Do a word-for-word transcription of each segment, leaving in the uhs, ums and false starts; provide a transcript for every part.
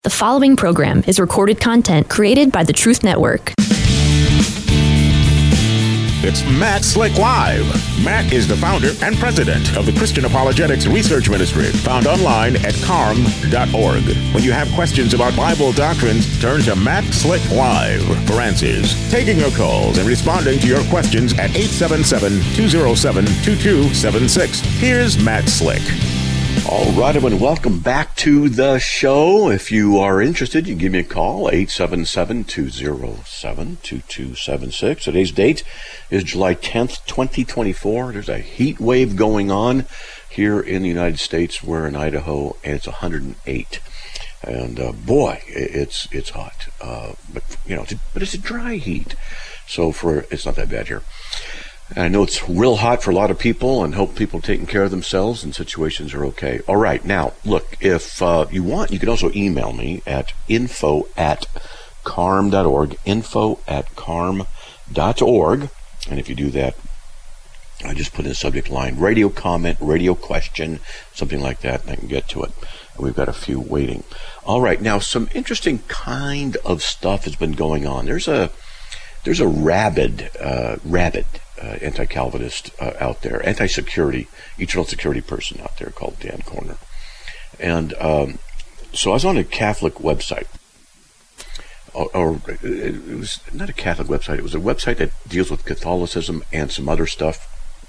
The following program is recorded content created by the Truth Network. It's Matt Slick Live. Matt is the founder and president of the Christian Apologetics Research Ministry, found online at carm dot org. When you have questions about Bible doctrines, turn to Matt Slick Live for answers. Taking your calls and responding to your questions at eight seven seven, two oh seven, two two seven six. Here's Matt Slick. All right, everyone, welcome back to the show. If you are interested, you can give me a call, eight seven seven, two oh seven, two two seven six. Today's date is July tenth, twenty twenty-four. There's a heat wave going on here in the United States. We're in Idaho, and it's one hundred eight. And uh, boy, it's it's hot. Uh, but you know, it's a, but it's a dry heat, so for it's not that bad here. And I know it's real hot for a lot of people, and hope people are taking care of themselves and situations are okay. All right, now, look, if uh, you want, you can also email me at info at carm dot org, info at carm dot org. And if you do that, I just put in the subject line, radio comment, radio question, something like that, and I can get to it. And we've got a few waiting. All right, now, some interesting kind of stuff has been going on. There's a, there's a rabid, uh, rabid, Uh, anti-Calvinist uh, out there, anti-security, eternal security person out there called Dan Corner. And um, so I was on a Catholic website, or, or it was not a Catholic website, it was a website that deals with Catholicism and some other stuff.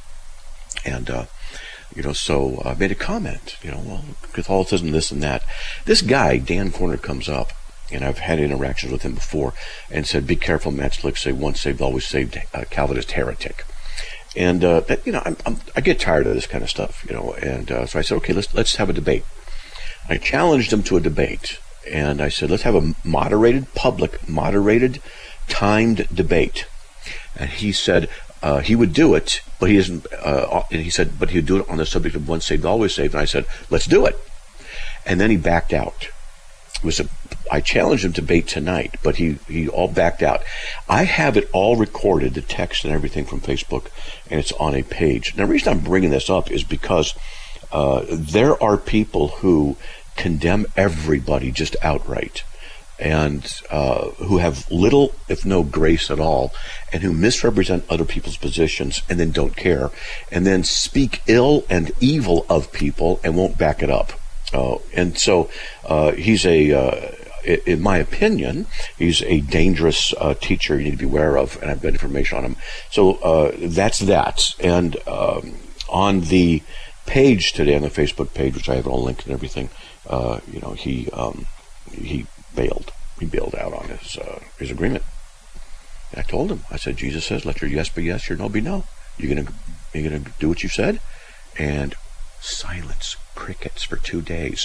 And, uh, you know, so I made a comment, you know, well, Catholicism, this and that. This guy, Dan Corner, comes up, and I've had interactions with him before, and said, be careful, Matt Slick, say once saved, always saved, uh, Calvinist heretic. And, uh, that, you know, I'm, I'm, I get tired of this kind of stuff, you know, and uh, so I said, okay, let's let's have a debate. I challenged him to a debate, and I said, let's have a moderated, public, moderated, timed debate. And he said uh, he would do it, but he isn't, uh, and he said, but he would do it on the subject of once saved, always saved. And I said, let's do it. And then he backed out. It was a, I challenged him to debate tonight, but he, he all backed out. I have it all recorded, the text and everything from Facebook, and it's on a page. Now, the reason I'm bringing this up is because uh, there are people who condemn everybody just outright, and uh, who have little, if no grace at all, and who misrepresent other people's positions and then don't care, and then speak ill and evil of people and won't back it up. Uh, and so uh, he's a, uh, in my opinion, he's a dangerous uh, teacher you need to be aware of, and I've got information on him. So uh, that's that. And um, on the page today, on the Facebook page, which I have it all linked and everything, uh, you know, he um, he bailed. He bailed out on his uh, his agreement. And I told him, I said, Jesus says, let your yes be yes, your no be no. You're gonna you're gonna do what you said, and silence. Crickets for two days.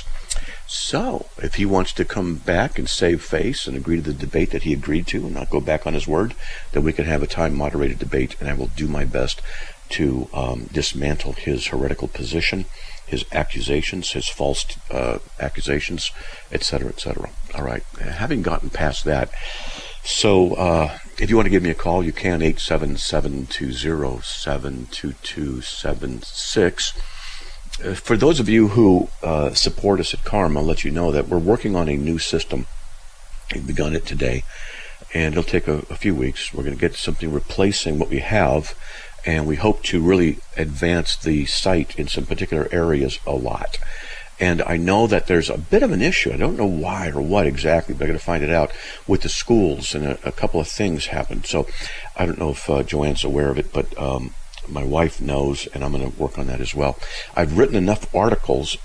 So, if he wants to come back and save face and agree to the debate that he agreed to and not go back on his word, then we can have a time-moderated debate, and I will do my best to um, dismantle his heretical position, his accusations, his false uh, accusations, et cetera, et cetera. All right. Having gotten past that, so uh, if you want to give me a call, you can, eight seven seven, two oh seven, two two seven six. For those of you who uh, support us at Carm, I'll let you know that we're working on a new system. We've begun it today, and it'll take a, a few weeks. We're going to get something replacing what we have, and we hope to really advance the site in some particular areas a lot. And I know that there's a bit of an issue. I don't know why or what exactly, but I'm going to find it out with the schools, and a, a couple of things happened. So I don't know if uh, Joanne's aware of it, but um, my wife knows, and I'm going to work on that as well. I've written enough articles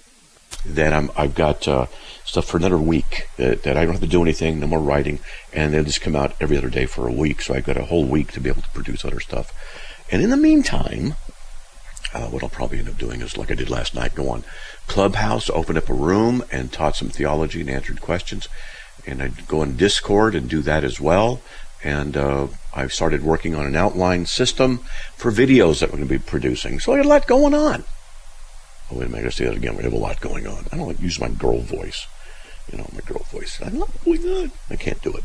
that I'm, I've got uh, stuff for another week that, that I don't have to do anything, no more writing, and they'll just come out every other day for a week. So I've got a whole week to be able to produce other stuff. And in the meantime, uh, what I'll probably end up doing is, like I did last night, go on Clubhouse, open up a room, and taught some theology and answered questions. And I'd go on Discord and do that as well. And uh, I've started working on an outline system for videos that we're going to be producing. So I got a lot going on. Oh, wait a minute, I got to say that again. We have a lot going on. I don't want to use my girl voice. You know, my girl voice. I love going on. I can't do it.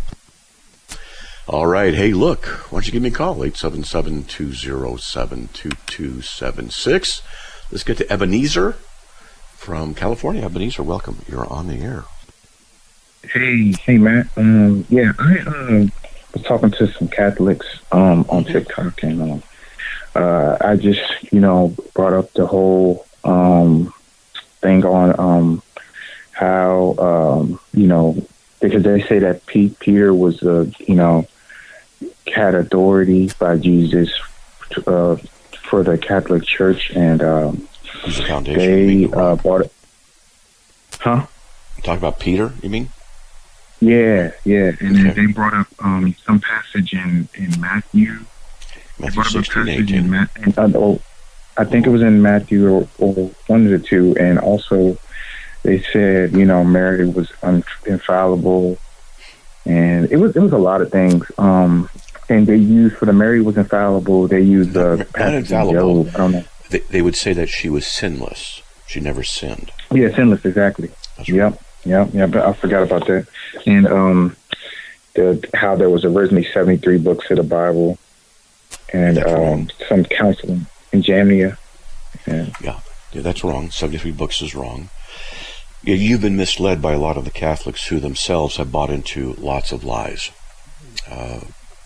All right. Hey, look, why don't you give me a call? eight seven seven, two oh seven, two two seven six. Let's get to Ebenezer from California. Ebenezer, welcome. You're on the air. Hey, hey, Matt. Um, yeah, I um, was talking to some Catholics um, on TikTok, and um, uh, I just, you know, brought up the whole um, thing on um, how, um, you know, because they say that P- Peter was, uh, you know, had authority by Jesus uh, for the Catholic Church, and um, He's the foundation. they uh, bought it. Huh? Talk about Peter, you mean? Yeah, yeah. And Okay. then they brought up um, some passage in, in Matthew. They Matthew brought up a sixteen, passage in eighteen. Matthew. Uh, oh, I think it was in Matthew or, or one of the two. And also, they said, you know, Mary was un- infallible. And it was it was a lot of things. Um, and they used, for the Mary was infallible, they used the Not passage in infallible. Job. I don't know. They, they would say that she was sinless. She never sinned. Yeah, sinless, exactly. That's right. Yep, yep, yeah. But I forgot about that. And um, the how there was originally seventy-three books of the Bible, and That's um, wrong. some counseling in Jamnia. And Yeah, yeah, that's wrong. seventy-three books is wrong. Yeah, you've been misled by a lot of the Catholics who themselves have bought into lots of lies. Uh,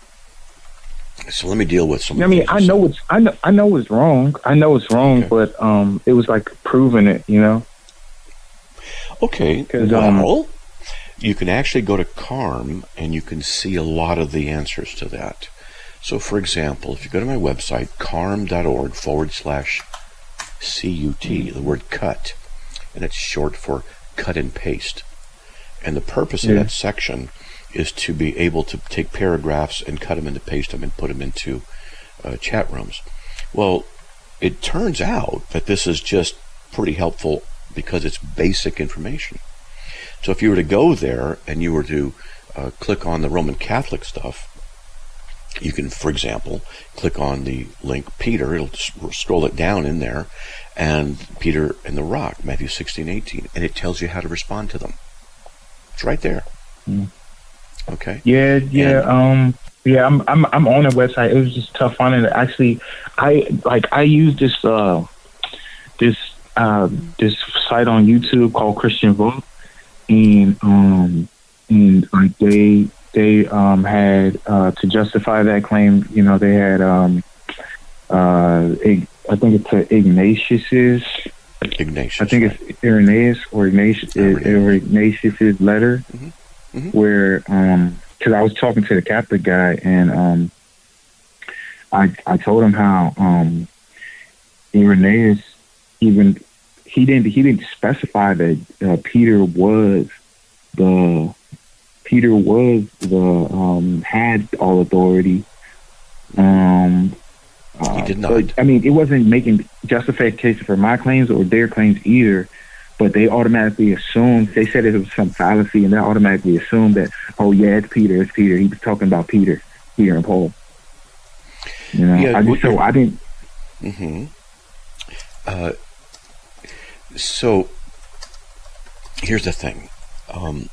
so let me deal with some. I of the mean, things I you know said. it's I know I know it's wrong. I know it's wrong, Okay. but um, it was like proving it, you know. Okay, 'Cause, um, well, you can actually go to Carm and you can see a lot of the answers to that. So, for example, if you go to my website, carm.org forward slash C U T, the word cut, and it's short for cut and paste. And the purpose of Yeah. that section is to be able to take paragraphs and cut them and paste them and put them into uh, chat rooms. Well, it turns out that this is just pretty helpful because it's basic information. So if you were to go there and you were to uh, click on the Roman Catholic stuff, you can, for example, click on the link Peter, it'll just scroll it down in there, and Peter and the rock, Matthew sixteen, eighteen, and it tells you how to respond to them. It's right there. Mm. Okay? Yeah, yeah, And- um, yeah. I'm, I'm, I'm on the website. It was just tough finding it. Actually, I like I use this, uh, this, uh, this site on YouTube called Christian Vote, and um, and like they they um had uh to justify that claim. You know, they had um, uh, Ig- I think it's uh, Ignatius's. Ignatius. I think it's Irenaeus or Ignatius, or Ignatius's letter, Mm-hmm. Mm-hmm. where um, because I was talking to the Catholic guy, and um, I I told him how um, Irenaeus even he didn't he didn't specify that uh, Peter was the Peter was the um, had all authority. Um, uh, He did not. but, I mean, it wasn't making justification for my claims or their claims either. But they automatically assumed, they said it was some fallacy, and they automatically assumed that, oh, yeah, it's Peter, it's Peter. He was talking about Peter, Peter and Paul. You know, Yeah, I what just, so you're- I didn't, Mm-hmm. Uh, so here's the thing. Um,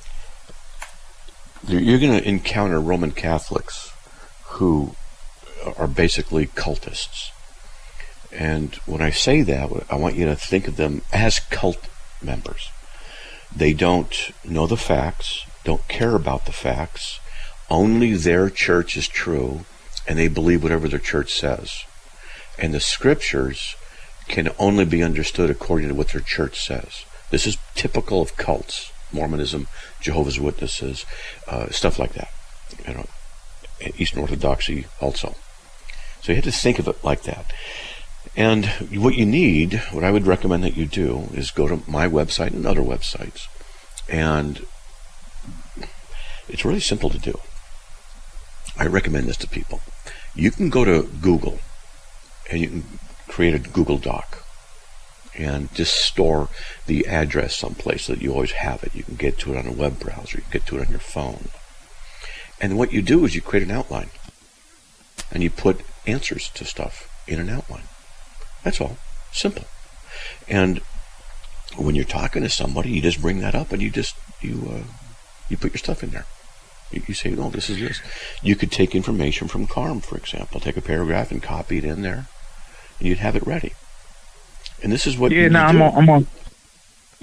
you're you're going to encounter Roman Catholics who are basically cultists. And when I say that, I want you to think of them as cult members. They don't know the facts, don't care about the facts. Only their church is true, and they believe whatever their church says. And the scriptures can only be understood according to what their church says. This is typical of cults, Mormonism, Jehovah's Witnesses, uh, stuff like that. You know, Eastern Orthodoxy also. So you have to think of it like that. And what you need, what I would recommend that you do, is go to my website and other websites. And it's really simple to do. I recommend this to people. You can go to Google and you can create a Google Doc and just store the address someplace so that you always have it. You can get to it on a web browser. You can get to it on your phone. And what you do is you create an outline. And you put answers to stuff in an outline. That's all. Simple. And when you're talking to somebody, you just bring that up and you just, you uh, you put your stuff in there. You, you say, no, this is this. You could take information from Carm, for example. Take a paragraph and copy it in there. And you'd have it ready. And this is what yeah, you no, do. I'm on, I'm on,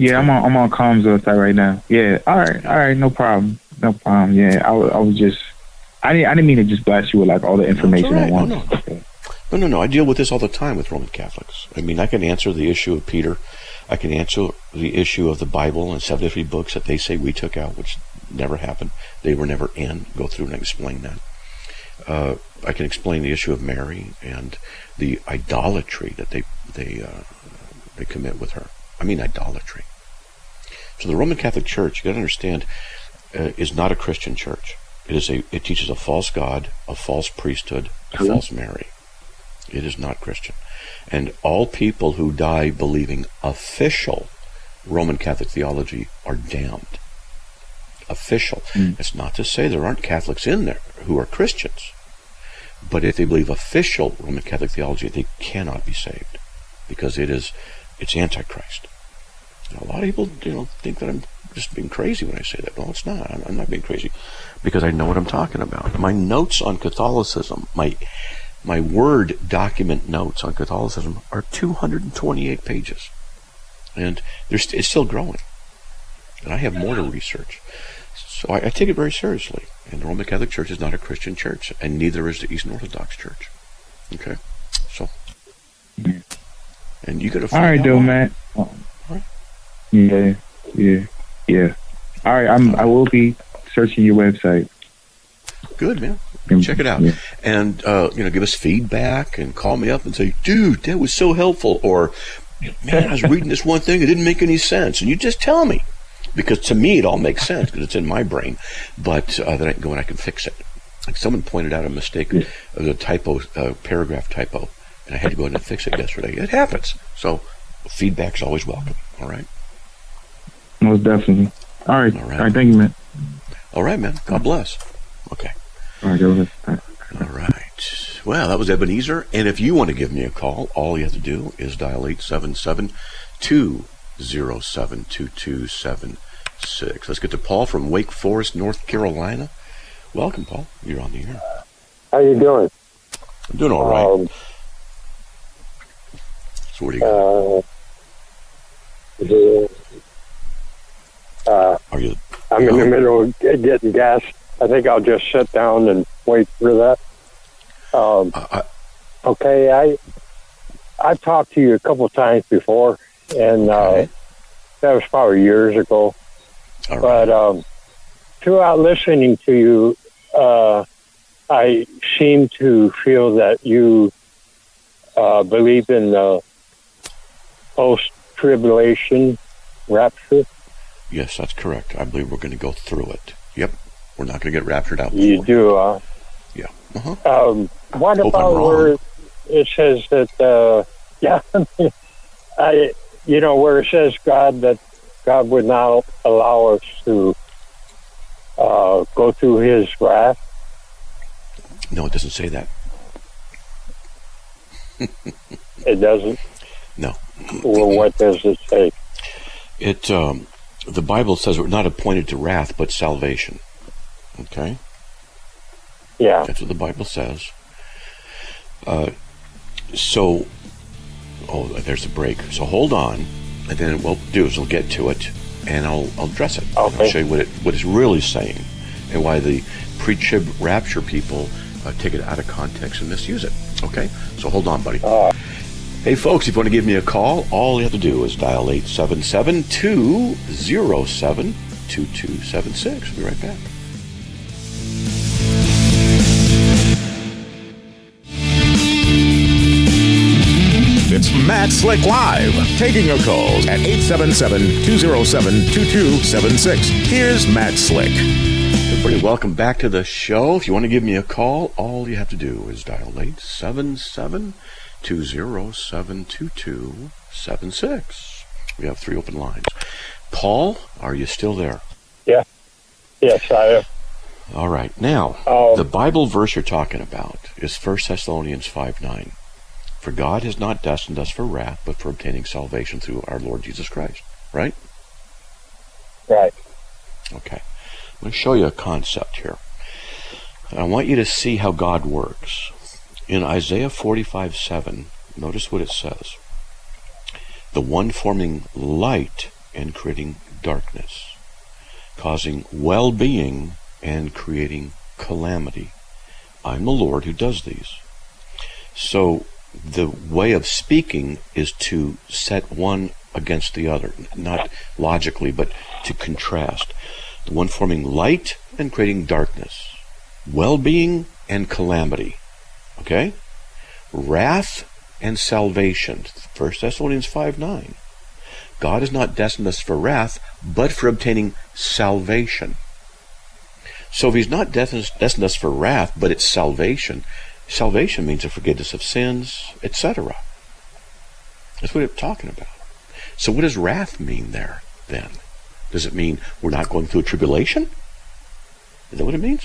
Yeah, I'm on I'm on Com's website right now. Yeah, all right, all right, no problem, no problem. Yeah, I, wa- I was just, I didn't I didn't mean to just blast you with like all the information That's at all right. once. No, no. Okay. No, no, no. I deal with this all the time with Roman Catholics. I mean, I can answer the issue of Peter. I can answer the issue of the Bible and seventy-three books that they say we took out, which never happened. They were never in. Go through and explain that. Uh, I can explain the issue of Mary and the idolatry that they they uh, they commit with her. I mean, idolatry. So the Roman Catholic Church, you got to understand, uh, is not a Christian church. It is a. It teaches a false God, a false priesthood, a Hello? false Mary. It is not Christian. And all people who die believing official Roman Catholic theology are damned. Official. Mm. It's not to say there aren't Catholics in there who are Christians. But if they believe official Roman Catholic theology, they cannot be saved. Because it is, it's Antichrist. Now, a lot of people, you know, think that I'm just being crazy when I say that. No, it's not. I'm, I'm not being crazy. Because I know what I'm talking about. My notes on Catholicism, my... My Word document notes on Catholicism are two hundred twenty-eight pages. And st- it's still growing. And I have more to research. So I, I take it very seriously. And the Roman Catholic Church is not a Christian church, and neither is the Eastern Orthodox Church. Okay? So. And you got to find All right, out. though, man. All right. Yeah, yeah, yeah. All right, I'm. I will be searching your website. Good, man. Check it out. Yeah. And, uh, you know, give us feedback and call me up and say, dude, that was so helpful. Or, man, I was reading this one thing, it didn't make any sense. And you just tell me. Because to me, it all makes sense because it's in my brain. But uh, then I can go and I can fix it. Like someone pointed out a mistake, Yeah. uh, a typo, uh, paragraph typo. And I had to go in and fix it yesterday. It happens. So feedback's always welcome. All right? Most definitely. All right. All All right. right. Thank you, man. All right, man. God bless. Okay. All right. Go ahead. All right. All right. Well, that was Ebenezer. And if you want to give me a call, all you have to do is dial eight seven seven, two zero seven, two two seven six. Let's get to Paul from Wake Forest, North Carolina. Welcome, Paul. You're on the air. How you doing? I'm doing all right. Um, So what do you got? uh, the, uh, Are you? I'm in the middle of get- getting gas. I think I'll just sit down and wait for that. Um, Uh, I, okay, I I've talked to you a couple of times before, and uh, Okay. that was probably years ago. all right. But um, throughout listening to you, uh, I seem to feel that you uh, believe in the post-tribulation rapture. Yes, that's correct. I believe we're going to go through it. Yep. We're not going to get raptured out. You before. do, uh, Yeah. Uh-huh. um, what Hope I'm about wrong. where it says that, uh, yeah, I, you know, where it says God, that God would not allow us to uh, go through his wrath? No, it doesn't say that. It doesn't? No. Well, what does it say? It um, the Bible says we're not appointed to wrath, but salvation. Okay, Yeah. that's what the Bible says. Uh, so, oh, there's a break. So hold on, and then what we'll do is we'll get to it, and I'll I'll address it. And I'll Okay. show you what it what it's really saying, and why the pre-trib rapture people uh, take it out of context and misuse it. Okay, so hold on, buddy. Uh, Hey, folks, if you want to give me a call, all you have to do is dial eight seven seven, two zero seven, two two seven six. We'll be right back. It's Matt Slick Live, taking your calls at eight seven seven, two zero seven, two two seven six. Here's Matt Slick. Everybody, welcome back to the show. If you want to give me a call, all you have to do is dial eight seven seven, two zero seven, two two seven six. We have three open lines. Paul, are you still there? yeah. Yes, I am. All right. Now, Um, the Bible verse you're talking about is First Thessalonians five nine. For God has not destined us for wrath, but for obtaining salvation through our Lord Jesus Christ. Right? Right. Okay. I'm going to show you a concept here. And I want you to see how God works. In Isaiah forty-five seven, notice what it says. The one forming light and creating darkness, causing well-being and creating calamity. I'm the Lord who does these. So the way of speaking is to set one against the other, not logically, but to contrast. The one forming light and creating darkness, well-being and calamity. Okay? Wrath and salvation. First Thessalonians five nine. God has not destined us for wrath, but for obtaining salvation. So if he's not destined us for wrath, but it's salvation, salvation means the forgiveness of sins, et cetera. That's what it's talking about. So what does wrath mean there, then? Does it mean we're not going through a tribulation? Is that what it means?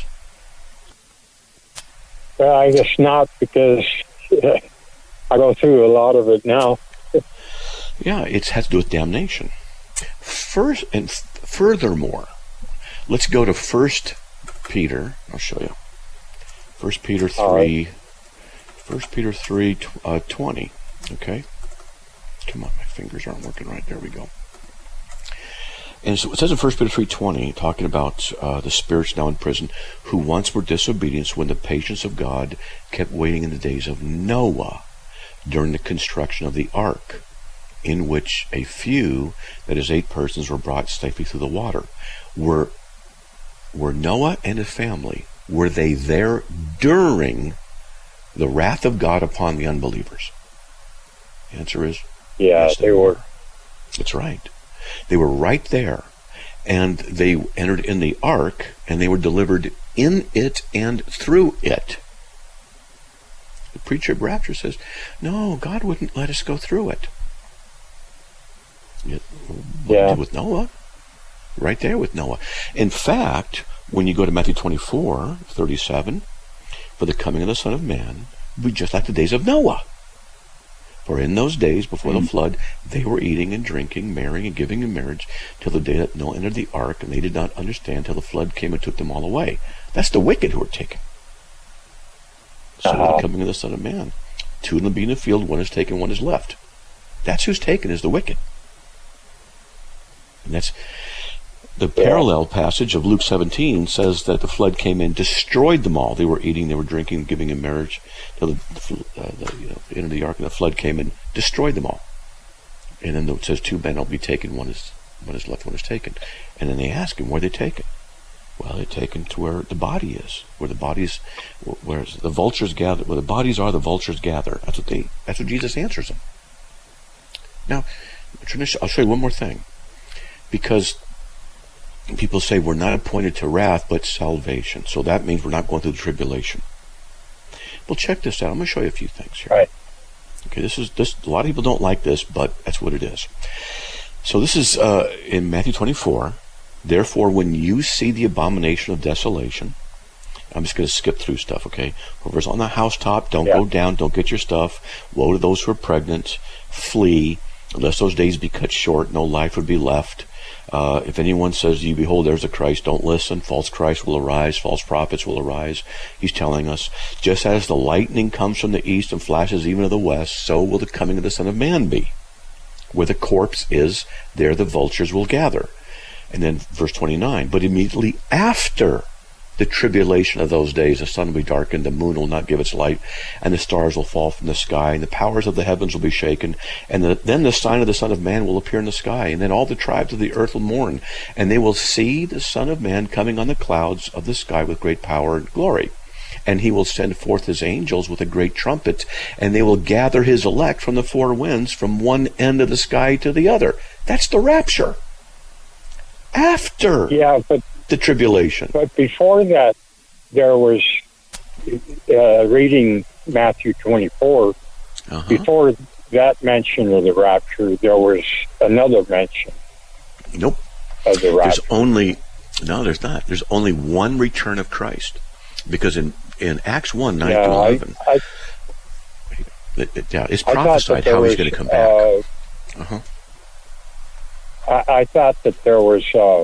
Well, I guess not, because I go through a lot of it now. Yeah, it has to do with damnation. First, and furthermore, let's go to First Peter. I'll show you. First Peter three. Right. First Peter three uh, twenty. Okay. Come on, my fingers aren't working right. There we go. And so it says in First Peter three twenty, talking about uh, the spirits now in prison, who once were disobedient when the patience of God kept waiting in the days of Noah during the construction of the ark, in which a few, that is eight persons, were brought safely through the water. Were, were Noah and his family, were they there during the wrath of God upon the unbelievers? The answer is yeah, yes, they, they were. were. That's right. They were right there, and they entered in the ark, and they were delivered in it and through it. The preacher of rapture says, no, God wouldn't let us go through it. Yet, what yeah. he did with Noah, right there with Noah. In fact, when you go to Matthew twenty-four thirty-seven, for the coming of the Son of Man will be just like the days of Noah. For in those days before the flood, they were eating and drinking, marrying and giving in marriage, till the day that Noah entered the ark, and they did not understand till the flood came and took them all away. That's the wicked who are taken. So uh-huh. the coming of the Son of Man. Two of them be in the field, one is taken, one is left. That's who's taken, is the wicked. And that's the parallel passage of Luke seventeen says that the flood came in, destroyed them all. They were eating, they were drinking, giving in marriage, till the, uh, the, you know, the end of the ark, and the flood came and destroyed them all. And then it says two men will be taken, one is one is left, one is taken. And then they ask him, where are they taken? Well, they're taken to where the body is, where the bodies, where the vultures gather, where the bodies are, the vultures gather. That's what they. That's what Jesus answers them. Now, I'll show you one more thing, because people say we're not appointed to wrath, but salvation. So that means we're not going through the tribulation. Well, check this out. I'm going to show you a few things here. Right. Okay, this is this. A lot of people don't like this, but that's what it is. So this is uh, in Matthew twenty-four. Therefore, when you see the abomination of desolation, I'm just going to skip through stuff, okay? Whoever's on the housetop, don't yeah. go down, don't get your stuff. Woe to those who are pregnant, flee, unless those days be cut short, no life would be left. Uh, if anyone says to you, behold, there's a Christ, don't listen. False Christ will arise, false prophets will arise. He's telling us, just as the lightning comes from the east and flashes even to the west, so will the coming of the Son of Man be. Where the corpse is, there the vultures will gather. And then verse twenty-nine, but immediately after the tribulation of those days, the sun will be darkened, the moon will not give its light, and the stars will fall from the sky, and the powers of the heavens will be shaken, and the, then the sign of the Son of Man will appear in the sky, and then all the tribes of the earth will mourn, and they will see the Son of Man coming on the clouds of the sky with great power and glory. And he will send forth his angels with a great trumpet, and they will gather his elect from the four winds, from one end of the sky to the other. That's the rapture. After yeah, but, the tribulation. But before that, there was, uh, reading Matthew twenty-four, uh-huh. before that mention of the rapture, there was another mention. Nope. Of the rapture. There's only, no, there's not. There's only one return of Christ. Because in, in Acts one, nine yeah, to eleven, I, I, it, it, yeah, it's prophesied how was, he's going to come back. Uh, uh-huh. I, I thought that there was uh,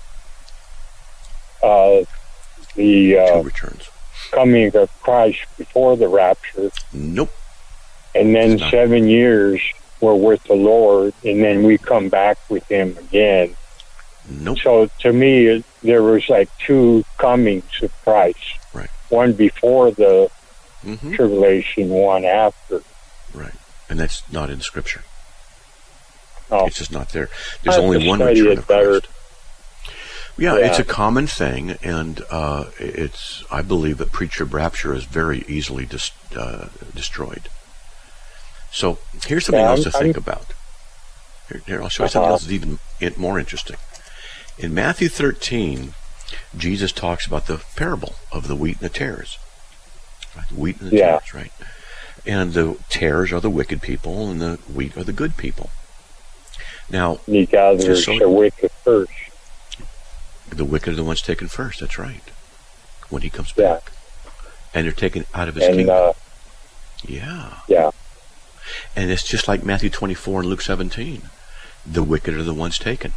uh, the uh, two returns. Coming of Christ before the rapture. Nope. And then seven years we're with the Lord, and then we come back with Him again. Nope. So to me, it, there was like two comings of Christ. Right. One before the mm-hmm. tribulation, one after. Right. And that's not in Scripture. Oh. It's just not there. There's only one return of Christ. Yeah, yeah, it's a common thing, and uh, it's. I believe that pre-trib rapture is very easily dis, uh, destroyed. So here's something yeah, else to I'm, think I'm, about. Here, here, I'll show you something uh-huh. else that's even more interesting. In Matthew thirteen, Jesus talks about the parable of the wheat and the tares. Right? The wheat and the yeah. tares, right? And the tares are the wicked people, and the wheat are the good people. Now, he gathers so, the wicked first. The wicked are the ones taken first. That's right. When he comes back, yeah. and they're taken out of his and, kingdom. Uh, yeah. Yeah. And it's just like Matthew twenty-four and Luke seventeen. The wicked are the ones taken.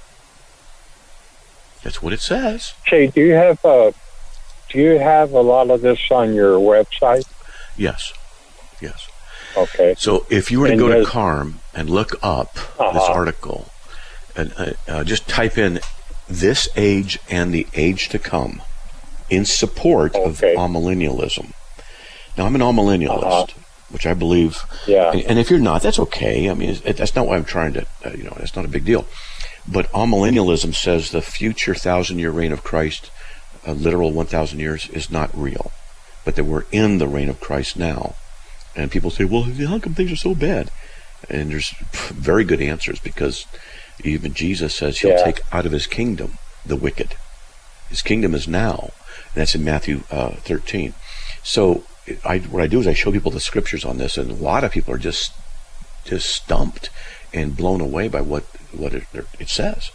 That's what it says. Jay, do you have a do you have a lot of this on your website? Yes. Yes. Okay. So if you were to and go to Carm and look up uh-huh. this article, and uh, uh, just type in "this age and the age to come" in support okay. of amillennialism. Now, I'm an amillennialist, uh-huh. which I believe. Yeah. And, and if you're not, that's okay. I mean, it, that's not what I'm trying to. Uh, you know, that's not a big deal. But amillennialism says the future thousand-year reign of Christ, a literal one thousand years, is not real, but that we're in the reign of Christ now. And people say, well, how come things are so bad? And there's very good answers, because even Jesus says he'll yeah. take out of his kingdom the wicked. His kingdom is now. And that's in Matthew uh, thirteen. So I, what I do is I show people the scriptures on this, and a lot of people are just just stumped and blown away by what, what it, it says.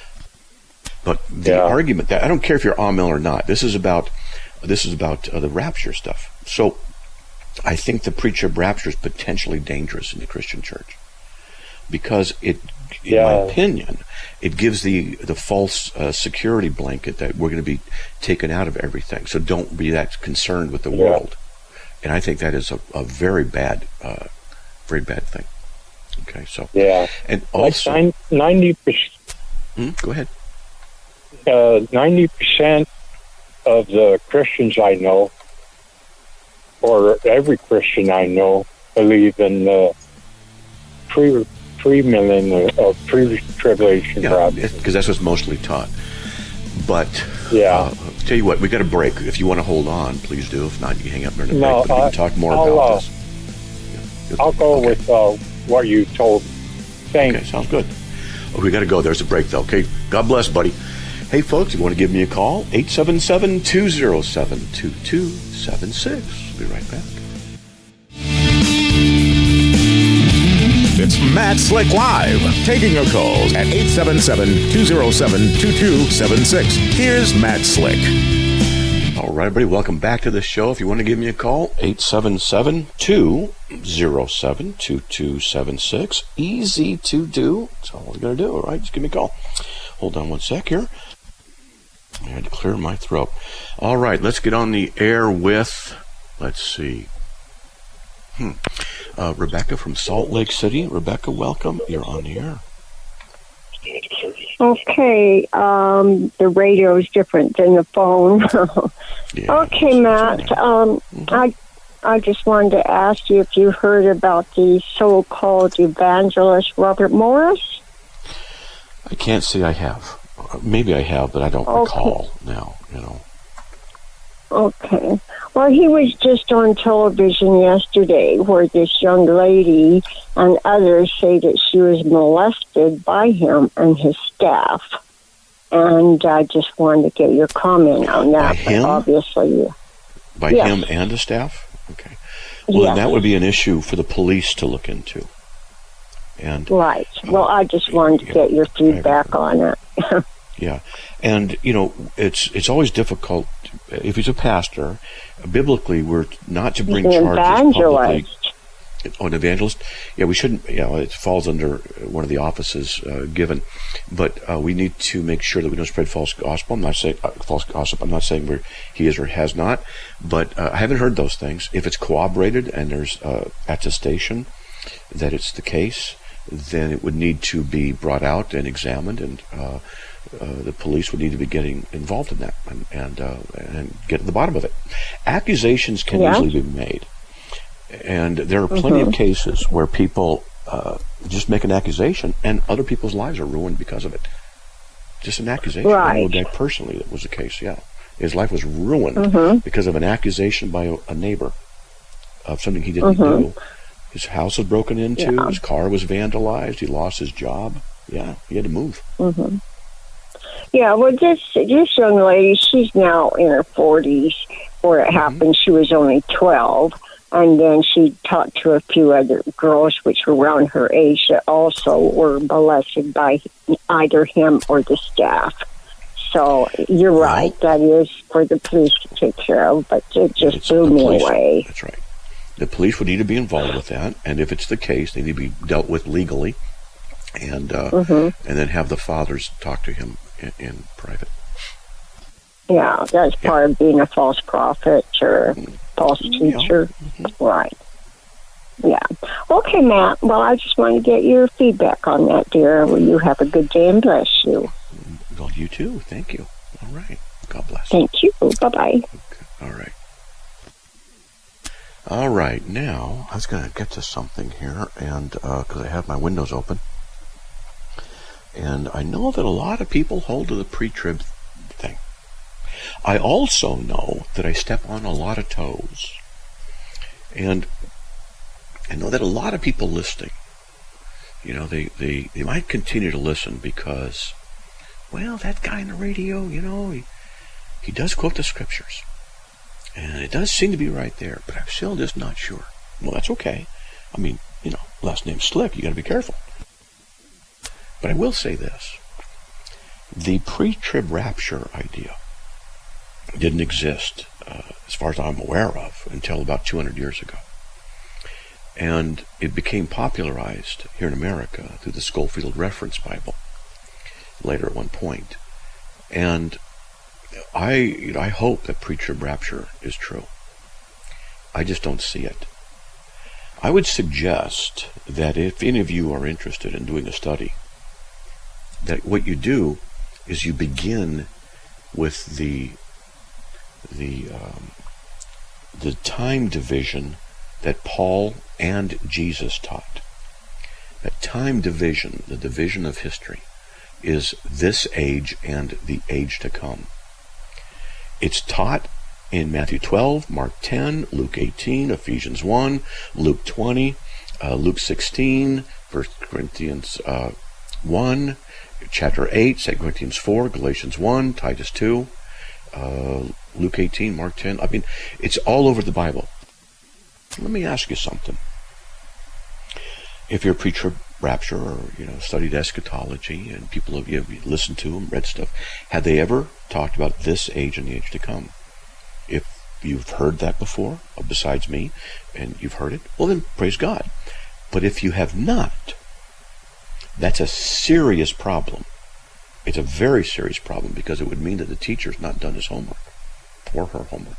But the yeah. argument that I don't care if you're Amil or not, this is about this is about uh, the rapture stuff. So I think the pre-trib rapture is potentially dangerous in the Christian church, because it, in yeah. my opinion, it gives the the false uh, security blanket that we're going to be taken out of everything. So don't be that concerned with the yeah. world. And I think that is a, a very bad, uh, very bad thing. Okay, so yeah, and also like ninety percent. Hmm, go ahead. Uh, ninety percent of the Christians I know, or every Christian I know, believe in the pre pre millennium of pre tribulation. Yeah, because that's what's mostly taught. But yeah, uh, tell you what, we got a break. If you want to hold on, please do. If not, you hang up during the no, break. But we can talk more I'll, about uh, this. Yeah. I'll go okay. with uh, what you told. Thanks. Okay, sounds good. Oh, we got to go. There's a break, though. Okay, God bless, buddy. Hey, folks, if you want to give me a call, eight seven seven, two oh seven, two two seven six. We'll be right back. It's Matt Slick Live, taking your calls at eight seven seven, two oh seven, two two seven six. Here's Matt Slick. All right, everybody, welcome back to the show. If you want to give me a call, eight seven seven, two oh seven, two two seven six. Easy to do. That's all we're going to do, all right? Just give me a call. Hold on one sec here. I had to clear my throat. All right, let's get on the air with, let's see, hmm, uh, Rebecca from Salt Lake City. Rebecca, welcome. You're on the air. Okay, um, the radio is different than the phone. yeah, okay, Matt, um, mm-hmm. I I just wanted to ask you if you heard about the so-called evangelist Robert Morris. I can't say I have. Maybe I have, but I don't okay. recall now, you know. Okay. Well, he was just on television yesterday where this young lady and others say that she was molested by him and his staff. And I just wanted to get your comment on that. By him? Obviously. By yes. him and the staff? Okay. Well, yes. then that would be an issue for the police to look into. And right. Well, uh, I just wanted to get your feedback on it. Yeah, and you know, it's it's always difficult if he's a pastor. Biblically, we're not to bring an charges publicly. Evangelist. Oh, an evangelist? Yeah, we shouldn't. You know, it falls under one of the offices uh, given, but uh, we need to make sure that we don't spread false gospel. I'm not saying uh, false gossip. I'm not saying where he is or has not, but uh, I haven't heard those things. If it's corroborated and there's uh, attestation, that it's the case, then it would need to be brought out and examined, and uh, uh, the police would need to be getting involved in that and and, uh, and get to the bottom of it. Accusations can yeah. easily be made, and there are plenty mm-hmm. of cases where people uh, just make an accusation and other people's lives are ruined because of it. Just an accusation. Right. I know a guy personally that was the case, yeah. His life was ruined mm-hmm. because of an accusation by a, a neighbor of something he didn't mm-hmm. do. His house was broken into, yeah. his car was vandalized, he lost his job. Yeah, he had to move. Mm-hmm. Yeah, well, this this young lady, she's now in her forties. Where it mm-hmm. happened, she was only twelve, and then she talked to a few other girls which were around her age that also were molested by either him or the staff. So you're well, right, that is for the police to take care of, but it just blew me police, away. That's right. The police would need to be involved with that, and if it's the case, they need to be dealt with legally, and uh, mm-hmm. and then have the fathers talk to him in, in private. Yeah, that's yeah. part of being a false prophet or mm-hmm. false teacher. Yeah. Mm-hmm. Right. Yeah. Okay, Matt. Well, I just want to get your feedback on that, dear. Well, you have a good day and bless you. Well, you too. Thank you. All right. God bless. Thank you. Bye-bye. Okay. All right. All right, now I was going to get to something here, and because uh, I have my windows open, and I know that a lot of people hold to the pre-trib thing. I also know that I step on a lot of toes, and I know that a lot of people listening, you know, they, they, they might continue to listen because, well, that guy on the radio, you know, he, he does quote the scriptures. And it does seem to be right there, but I'm still just not sure. Well, that's okay. I mean, you know, last name's Slick. You got to be careful. But I will say this. The pre-trib rapture idea didn't exist, uh, as far as I'm aware of, until about two hundred years ago. And it became popularized here in America through the Schofield Reference Bible, later at one point. And I you know, I hope that pre-trib rapture is true. I just don't see it. I would suggest that if any of you are interested in doing a study, that what you do is you begin with the the um, the time division that Paul and Jesus taught. That time division, the division of history, is this age and the age to come. It's taught in Matthew twelve, Mark ten, Luke eighteen, Ephesians one, Luke twenty, uh, Luke sixteen, First Corinthians uh, one, chapter eight, Second Corinthians four, Galatians one, Titus two, uh, Luke eighteen, Mark ten. I mean, it's all over the Bible. Let me ask you something. If you're a pre-trib rapture or, you know, studied eschatology and people have, you have listened to them, read stuff, have they ever talked about this age and the age to come? If you've heard that before, besides me, and you've heard it, well then praise God. But if you have not, that's a serious problem. It's a very serious problem, because it would mean that the teacher's not done his homework or her homework.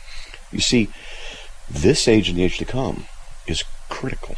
You see, this age and the age to come is critical,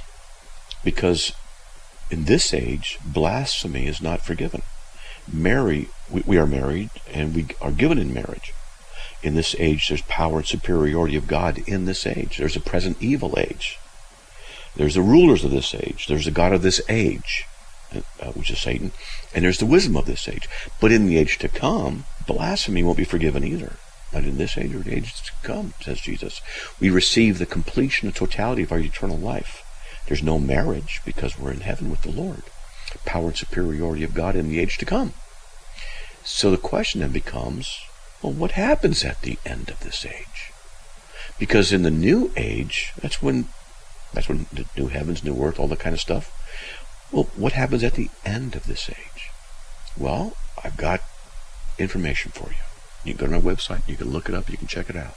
because in this age, blasphemy is not forgiven. Marry, we, we are married, and we are given in marriage. In this age, there's power and superiority of God in this age. There's a present evil age. There's the rulers of this age. There's the God of this age, uh, which is Satan. And there's the wisdom of this age. But in the age to come, blasphemy won't be forgiven either. Not in this age or the age to come, says Jesus. We receive the completion and totality of our eternal life. There's no marriage because we're in heaven with the Lord. Power and superiority of God in the age to come. So the question then becomes, well, what happens at the end of this age? Because in the new age, that's when that's when the new heavens, new earth, all that kind of stuff. Well, what happens at the end of this age? Well, I've got information for you. You can go to my website, you can look it up, you can check it out.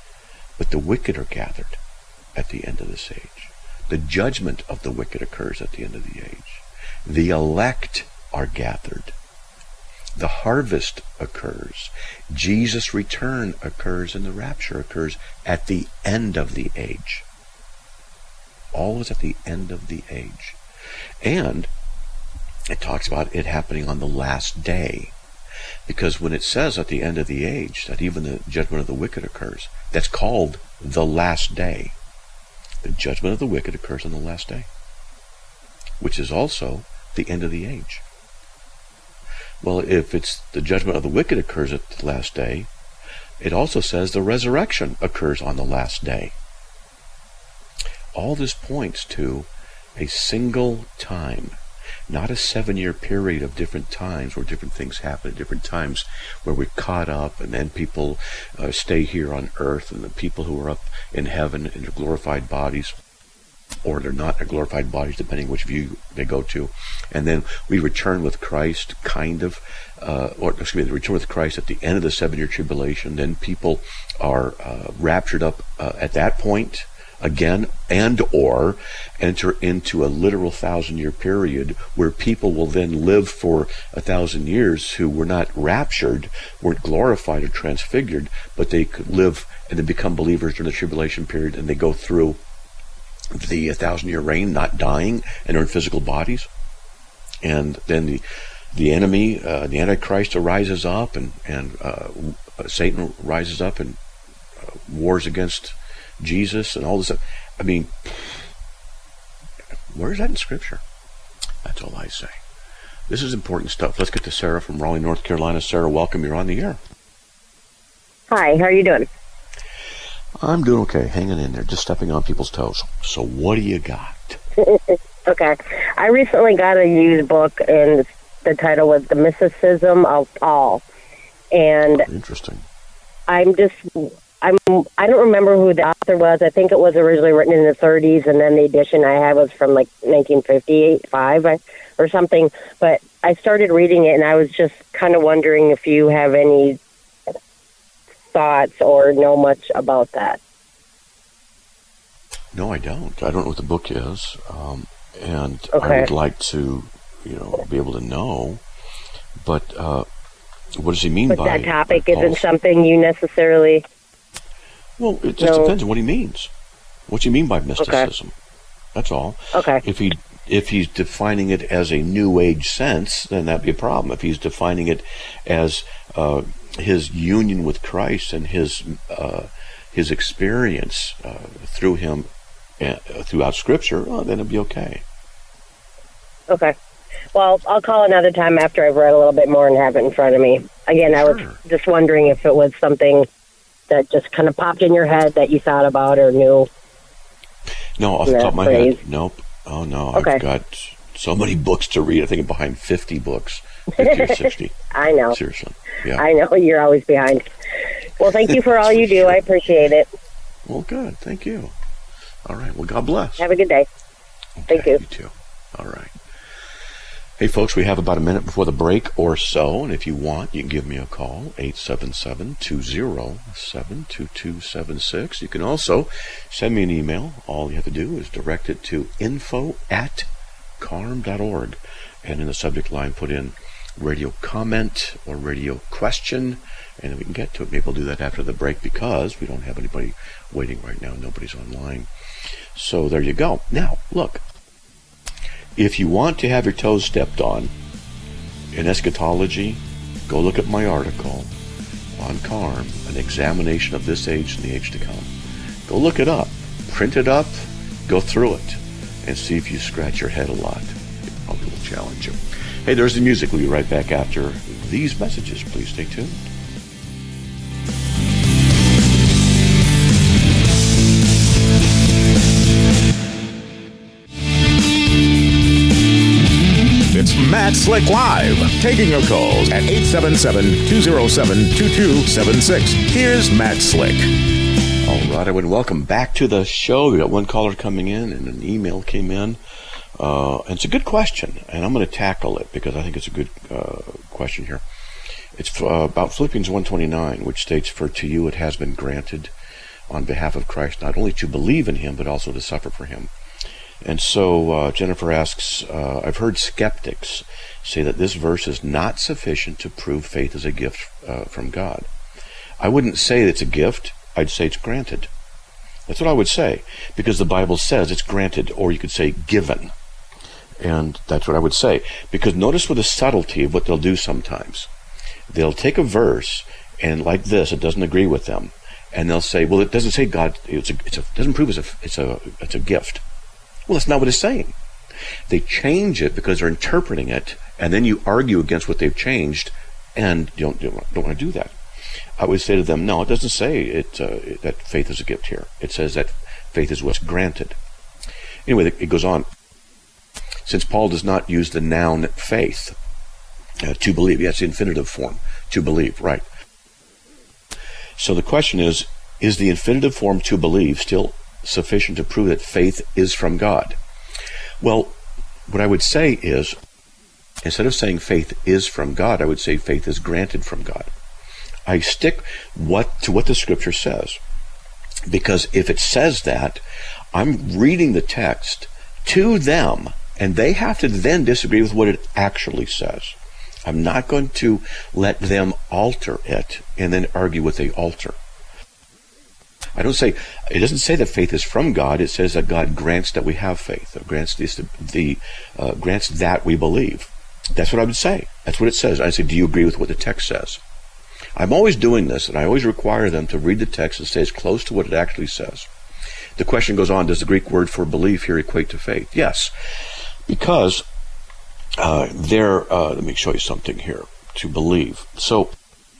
But the wicked are gathered at the end of this age. The judgment of the wicked occurs at the end of the age. The elect are gathered. The harvest occurs. Jesus' return occurs, and the rapture occurs at the end of the age. All is at the end of the age. And it talks about it happening on the last day. Because when it says at the end of the age that even the judgment of the wicked occurs, that's called the last day. The judgment of the wicked occurs on the last day, which is also the end of the age. Well, if it's the judgment of the wicked occurs at the last day, it also says the resurrection occurs on the last day. All this points to a single time, not a seven-year period of different times where different things happen at different times, where we're caught up and then people uh, stay here on earth, and the people who are up in heaven in their glorified bodies, or they're not in their glorified bodies, depending which view they go to. And then we return with Christ, kind of, uh, or excuse me, they return with Christ at the end of the seven-year tribulation. Then people are uh, raptured up uh, at that point again, and or enter into a literal thousand-year period where people will then live for a thousand years who were not raptured, weren't glorified or transfigured, but they could live and then become believers during the tribulation period, and they go through the thousand-year reign, not dying, and are in physical bodies. And then the the enemy, uh, the Antichrist, arises up, and and uh, Satan rises up and uh, wars against Jesus and all this stuff. I mean, where is that in Scripture? That's all I say. This is important stuff. Let's get to Sarah from Raleigh, North Carolina. Sarah, welcome. You're on the air. Hi, how are you doing? I'm doing okay, hanging in there, just stepping on people's toes. So what do you got? Okay. I recently got a used book, and the title was The Mysticism of Paul. And interesting. I'm just, I'm, I don't remember who the author was. I think it was originally written in the thirties, and then the edition I had was from like nineteen fifty-five or something. But I started reading it, and I was just kind of wondering if you have any thoughts or know much about that. No, I don't. I don't know what the book is, um, and okay. I would like to, you know, be able to know. But uh, what does he mean but by that topic by isn't something you necessarily? Well, it just know. depends on what he means. What you mean by mysticism? Okay. That's all. Okay. If he if he's defining it as a New Age sense, then that'd be a problem. If he's defining it as uh, his union with Christ and his uh, his experience uh, through him uh, throughout Scripture, well, then it'd be okay. Okay. Well, I'll call another time after I've read a little bit more and have it in front of me. Again, I Sure. was just wondering if it was something that just kind of popped in your head that you thought about or knew. No, off the that top of my phrase. head, nope. Oh, no. Okay. I've got so many books to read. I think I'm behind fifty books, fifty or sixty. I know. Seriously. Yeah. I know. You're always behind. Well, thank you for all you do. I appreciate it. Well, good. Thank you. All right. Well, God bless. Have a good day. Okay, Thank you. You too. All right. Hey, folks, we have about a minute before the break or so, and if you want, you can give me a call, eight seven seven, two zero seven, two two seven six. You can also send me an email. All you have to do is direct it to info at carm dot org, and in the subject line put in radio comment or radio question, and we can get to it. Maybe we'll do that after the break because we don't have anybody waiting right now. Nobody's online. So there you go. Now, look. If you want to have your toes stepped on in eschatology, go look at my article on Carm, an examination of this age and the age to come. Go look it up, print it up, go through it, and see if you scratch your head a lot. I'll do a challenge you. Hey, there's the music. We'll be right back after these messages. Please stay tuned. It's Matt Slick Live, taking your calls at eight seven seven, two zero seven, two two seven six. Here's Matt Slick. All right, I would welcome back to the show. We got one caller coming in, and an email came in. Uh, and it's a good question, and I'm going to tackle it because I think it's a good uh, question here. It's uh, about Philippians one twenty-nine, which states, "For to you it has been granted on behalf of Christ not only to believe in him, but also to suffer for him." And so uh, Jennifer asks, uh, I've heard skeptics say that this verse is not sufficient to prove faith is a gift uh, from God. I wouldn't say it's a gift. I'd say it's granted. That's what I would say, because the Bible says it's granted, or you could say given. And that's what I would say. Because notice with the subtlety of what they'll do sometimes. They'll take a verse, and like this, it doesn't agree with them. And they'll say, well, it doesn't say God, it's a, it's a, it doesn't prove it's a, it's a, it's a gift. Well, that's not what it's saying. They change it because they're interpreting it, and then you argue against what they've changed, and you don't, you don't want to do that. I would say to them, no, it doesn't say it, uh, that faith is a gift here. It says that faith is what's granted. Anyway, it goes on. Since Paul does not use the noun faith, uh, to believe, yes, infinitive form, to believe, right. So the question is, is the infinitive form to believe still sufficient to prove that faith is from God? Well, what I would say is, instead of saying faith is from God, I would say faith is granted from God. I stick what to what the Scripture says, because if it says that, I'm reading the text to them, and they have to then disagree with what it actually says. I'm not going to let them alter it and then argue what they alter. I don't say, it doesn't say that faith is from God. It says that God grants that we have faith, or grants this, the uh, grants that we believe. That's what I would say. That's what it says. I say, do you agree with what the text says? I'm always doing this, and I always require them to read the text and stay as close to what it actually says. The question goes on, does the Greek word for belief here equate to faith? Yes, because uh, there, uh, let me show you something here, to believe. So,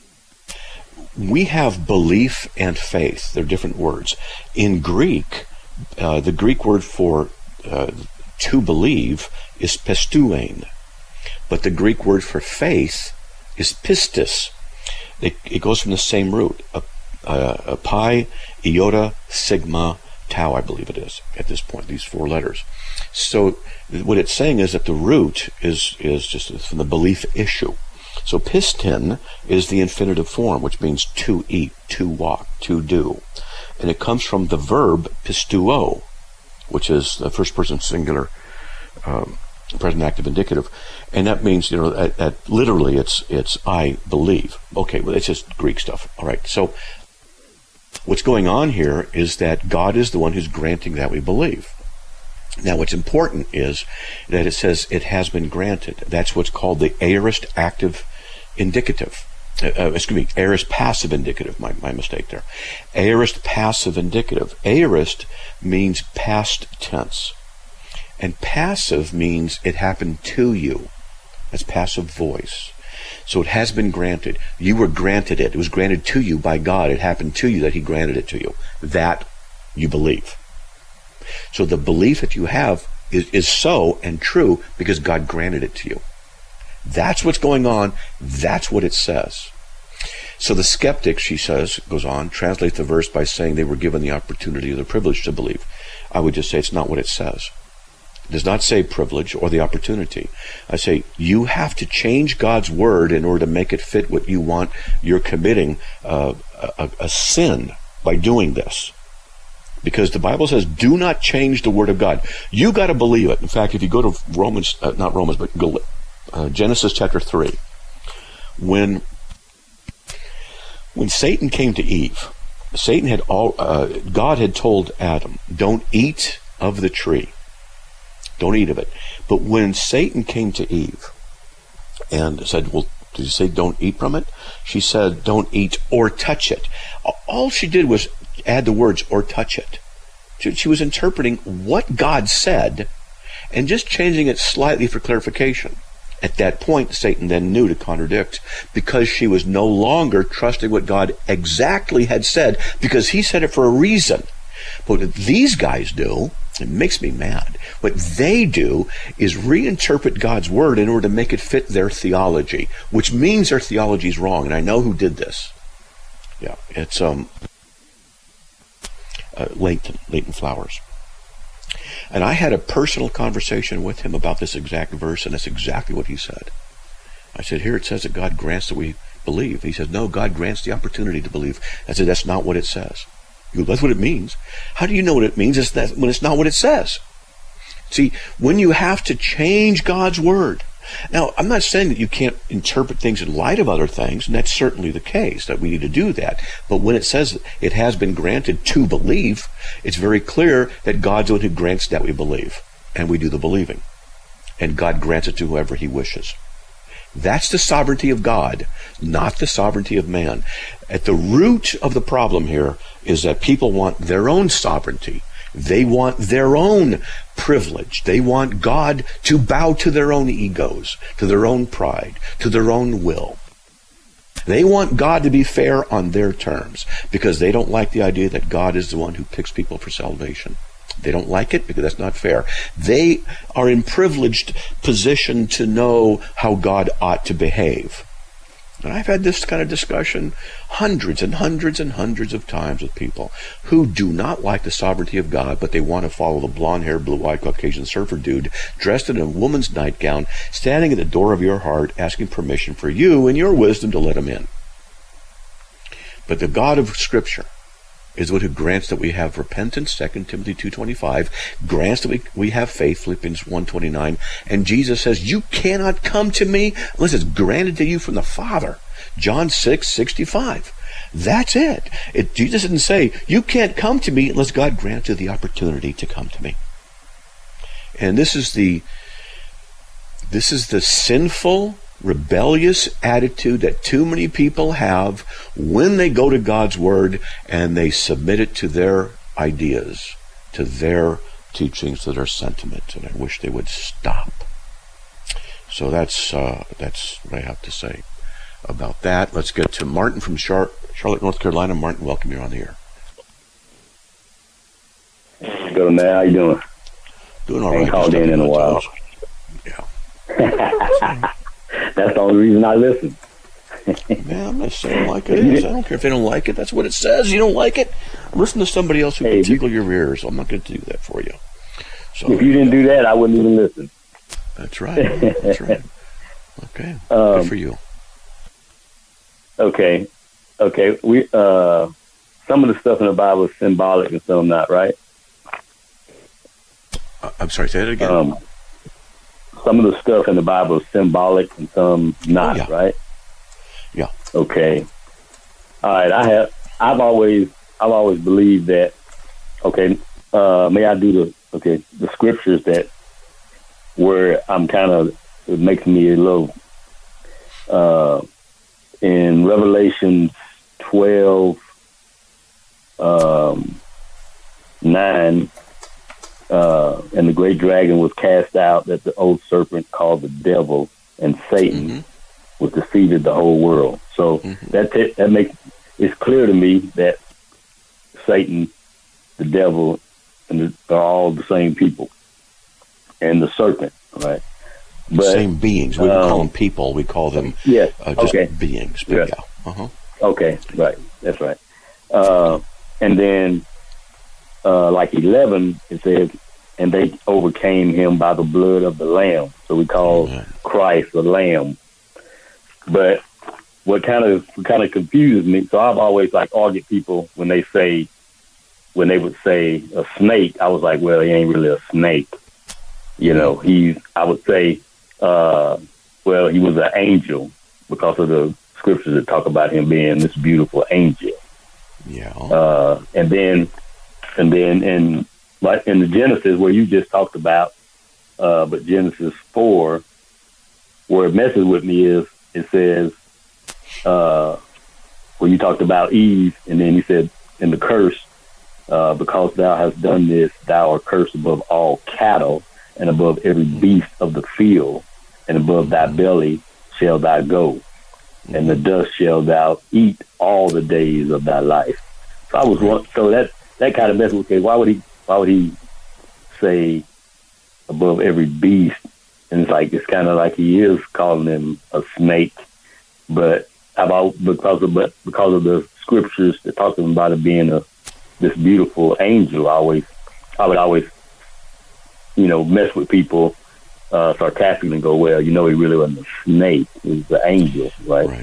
we have belief and faith. They're different words. In Greek, uh, the Greek word for uh, to believe is pisteuein, but the Greek word for faith is pistis. It, it goes from the same root, a, a, a pi, iota, sigma, tau, I believe it is, at this point, these four letters. So what it's saying is that the root is, is just from the belief issue. So pistin is the infinitive form, which means to eat, to walk, to do. And it comes from the verb pisteuo, which is the first person singular, um, present active indicative. And that means, you know, at, at literally it's it's I believe. Okay, well, it's just Greek stuff. All right, so what's going on here is that God is the one who's granting that we believe. Now, what's important is that it says it has been granted. That's what's called the aorist active indicative. Uh, excuse me, aorist passive indicative. My, my mistake there. Aorist passive indicative. Aorist means past tense. And passive means it happened to you. That's passive voice. So it has been granted. You were granted it. It was granted to you by God. It happened to you that He granted it to you. That you believe. So the belief that you have is, is so and true because God granted it to you. That's what's going on. That's what it says. So the skeptic, she says, goes on, translates the verse by saying they were given the opportunity or the privilege to believe. I would just say it's not what it says. It does not say privilege or the opportunity. I say you have to change God's word in order to make it fit what you want. You're committing uh, a, a sin by doing this. Because the Bible says, do not change the word of God. You got to believe it. In fact, if you go to Romans, uh, not Romans, but go, uh, Genesis chapter three, when when Satan came to Eve, Satan had all, uh, God had told Adam, don't eat of the tree. Don't eat of it. But when Satan came to Eve and said, well, did you say don't eat from it? She said, don't eat or touch it. All she did was add the words or touch it. She was interpreting what God said and just changing it slightly for clarification. At that point, Satan then knew to contradict because she was no longer trusting what God exactly had said because He said it for a reason. But what these guys do, it makes me mad. What they do is reinterpret God's word in order to make it fit their theology, which means their theology is wrong. And I know who did this. Yeah, it's um, uh, Leighton, Leighton Flowers. And I had a personal conversation with him about this exact verse, and that's exactly what he said. I said, here it says that God grants that we believe. He says, no, God grants the opportunity to believe. I said, that's not what it says. You go, that's what it means. How do you know what it means it's that, when it's not what it says? See, when you have to change God's word Now, I'm not saying that you can't interpret things in light of other things, and that's certainly the case, that we need to do that. But when it says it has been granted to believe, it's very clear that God's the one who grants that we believe, and we do the believing. And God grants it to whoever he wishes. That's the sovereignty of God, not the sovereignty of man. At the root of the problem here is that people want their own sovereignty. They want their own privilege. They want God to bow to their own egos, to their own pride, to their own will. They want God to be fair on their terms because they don't like the idea that God is the one who picks people for salvation. They don't like it because that's not fair. They are in privileged position to know how God ought to behave. And I've had this kind of discussion hundreds and hundreds and hundreds of times with people who do not like the sovereignty of God, but they want to follow the blonde-haired, blue-eyed Caucasian surfer dude dressed in a woman's nightgown, standing at the door of your heart, asking permission for you and your wisdom to let him in. But the God of Scripture is the one who grants that we have repentance, Second Timothy two twenty-five, grants that we, we have faith, Philippians one twenty-nine, and Jesus says, you cannot come to me unless it's granted to you from the Father, John six sixty-five. That's it. it. Jesus didn't say, you can't come to me unless God grants you the opportunity to come to me. And this is the, this is the sinful, rebellious attitude that too many people have when they go to God's Word and they submit it to their ideas, to their teachings, to their sentiments, and I wish they would stop. So that's uh, that's what I have to say about that. Let's get to Martin from Char- Charlotte, North Carolina. Martin, welcome. You're on the air. Good, man. How you doing? Doing all I right. ain't called in in a while. Yeah. That's the only reason I listen. Man, I'm not saying like it is. I don't care if they don't like it. That's what it says. You don't like it? Listen to somebody else who hey, can tickle you, your ears. I'm not going to do that for you. So if you didn't do that, I wouldn't even listen. That's right. That's right. Okay. Um, Good for you. Okay. Okay. We uh, some of the stuff in the Bible is symbolic and some not, right? Uh, I'm sorry. Say that again. Um, some of the stuff in the Bible is symbolic and some not, oh, yeah. right? Yeah. Okay. All right. I have. I've always. I've always believed that. Okay. Uh, may I do the okay the scriptures that where I'm kind of it makes me a little uh, in Revelation twelve um, nine. Uh, and the great dragon was cast out, that the old serpent called the devil, and Satan mm-hmm. was defeated the whole world. So mm-hmm. that t- that makes it's clear to me that Satan, the devil, and the, are all the same people, and the serpent, right? But, same beings. We don't um, call them people. We call them yes, uh, just okay. beings. Yes. Yeah. Uh-huh. Okay, right. That's right. Uh, and then. Uh, like eleven, it says, and they overcame him by the blood of the Lamb. So we call mm-hmm. Christ the Lamb. But what kind of what kind of confuses me, so I've always like argued people when they say, when they would say a snake, I was like, well, he ain't really a snake. You know, he's, I would say, uh, well, he was an angel because of the scriptures that talk about him being this beautiful angel. Yeah. Uh, and then, And then in like in the Genesis where you just talked about, uh, but Genesis four, where it messes with me is it says uh, where you talked about Eve, and then he said in the curse, uh, because thou hast done this, thou art cursed above all cattle and above every beast of the field, and above thy belly shall thou go, and the dust shall thou eat all the days of thy life. So I was one, so that. That kind of mess with me. Why would he? Why would he say above every beast? And it's like it's kind of like he is calling him a snake, but about because of but because of the scriptures that talk to him about it being a this beautiful angel. I always, I would always, you know, mess with people uh, sarcastically and go, well, you know, he really wasn't a snake; he was an angel, right? Right.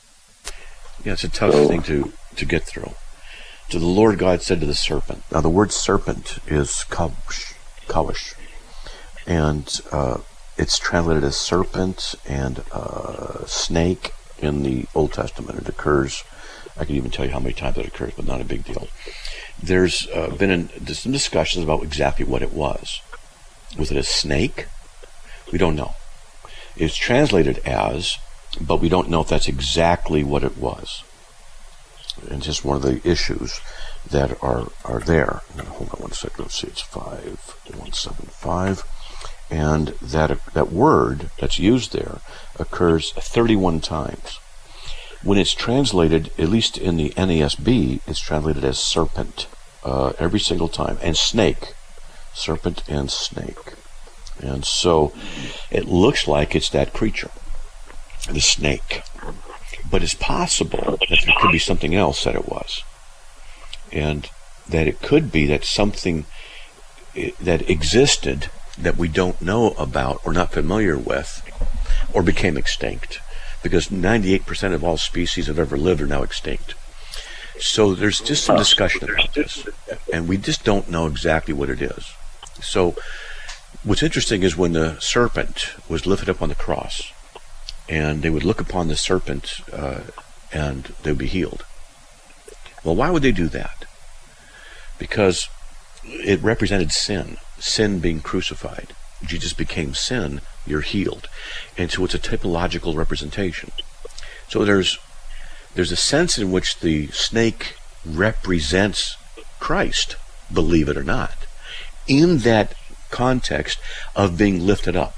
Yeah, it's a tough so, thing to to get through. So the Lord God said to the serpent. Now the word serpent is kawish, kawish, and uh, it's translated as serpent and uh, snake in the Old Testament. It occurs, I can even tell you how many times it occurs, but not a big deal. There's uh, been in, some discussions about exactly what it was. Was it a snake? We don't know. It's translated as, but we don't know if that's exactly what it was. And it's just one of the issues that are, are there. Now, hold on one second. Let's see. It's five one seven five. And that that word that's used there occurs thirty-one times. When it's translated, at least in the N A S B, it's translated as serpent uh, every single time, and snake. Serpent and snake. And so it looks like it's that creature, the snake. But it's possible that there could be something else that it was. And that it could be that something that existed that we don't know about or not familiar with or became extinct. Because ninety-eight percent of all species have ever lived are now extinct. So there's just some discussion about this. And we just don't know exactly what it is. So what's interesting is when the serpent was lifted up on the cross, and they would look upon the serpent uh, and they would be healed. Well, why would they do that? Because it represented sin, sin being crucified. Jesus became sin, you're healed. And so it's a typological representation. So there's there's a sense in which the snake represents Christ, believe it or not, in that context of being lifted up.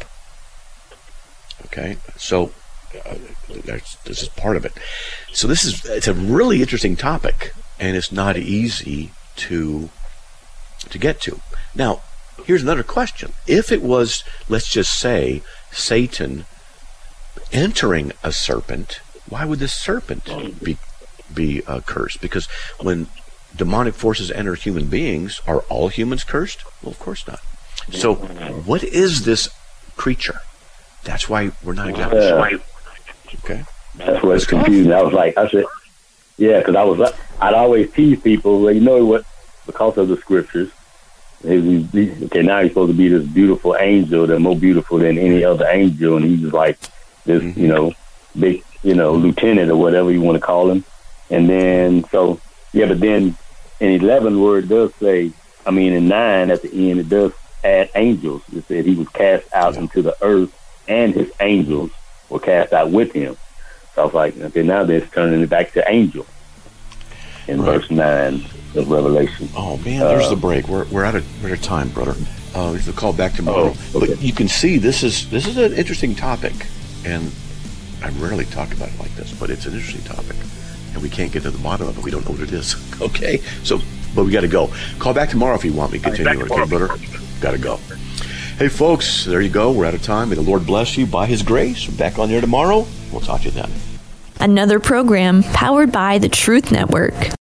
Okay, so uh, that's, this is part of it. So this is it's a really interesting topic, and it's not easy to to get to. Now, here's another question: if it was, let's just say, Satan entering a serpent, why would this serpent be be uh, cursed? Because when demonic forces enter human beings, are all humans cursed? Well, of course not. So, what is this creature? That's why we're not exactly yeah. sure. Okay. That's what's confusing. I was like, I said, yeah, because I was, I'd always tease people, well, you know what, because of the scriptures, he, he, okay, now he's supposed to be this beautiful angel, that's more beautiful than any other angel, and he's just like this, mm-hmm. you know, big, you know, lieutenant or whatever you want to call him. And then, so, yeah, but then in eleven where it does say, I mean, in nine at the end, it does add angels. It said he was cast out yeah. into the earth, and his angels were cast out with him. So I was like, okay, now they're turning it back to angel in right. verse nine of Revelation. Oh man, there's uh, the break. We're we're out of we're out of time, brother. Uh, we have to call back tomorrow. Oh, okay. But you can see this is this is an interesting topic, and I rarely talk about it like this, but it's an interesting topic, and we can't get to the bottom of it. We don't know what it is. Okay, so but we got to go. Call back tomorrow if you want me to continue. Okay, brother, got to go. Hey, folks, there you go. We're out of time. May the Lord bless you by His grace. We're back on here tomorrow. We'll talk to you then. Another program powered by the Truth Network.